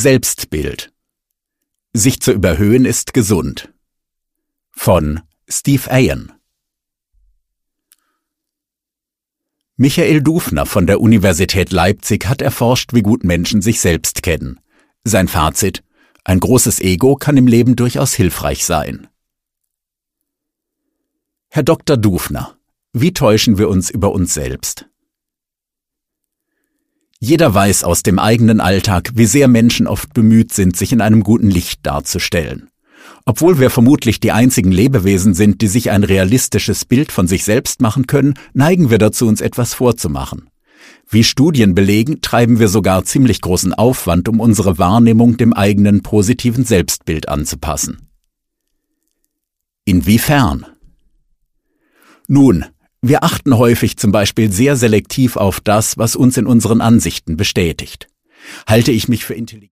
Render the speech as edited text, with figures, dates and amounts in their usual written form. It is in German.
Selbstbild. Sich zu überhöhen ist gesund. Von Steve Ayen. Michael Dufner von der Universität Leipzig hat erforscht, wie gut Menschen sich selbst kennen. Sein Fazit: Ein großes Ego kann im Leben durchaus hilfreich sein. Herr Dr. Dufner, wie täuschen wir uns über uns selbst? Jeder weiß aus dem eigenen Alltag, wie sehr Menschen oft bemüht sind, sich in einem guten Licht darzustellen. Obwohl wir vermutlich die einzigen Lebewesen sind, die sich ein realistisches Bild von sich selbst machen können, neigen wir dazu, uns etwas vorzumachen. Wie Studien belegen, treiben wir sogar ziemlich großen Aufwand, um unsere Wahrnehmung dem eigenen positiven Selbstbild anzupassen. Inwiefern? Nun, wir achten häufig zum Beispiel sehr selektiv auf das, was uns in unseren Ansichten bestätigt. Halte ich mich für intelligent?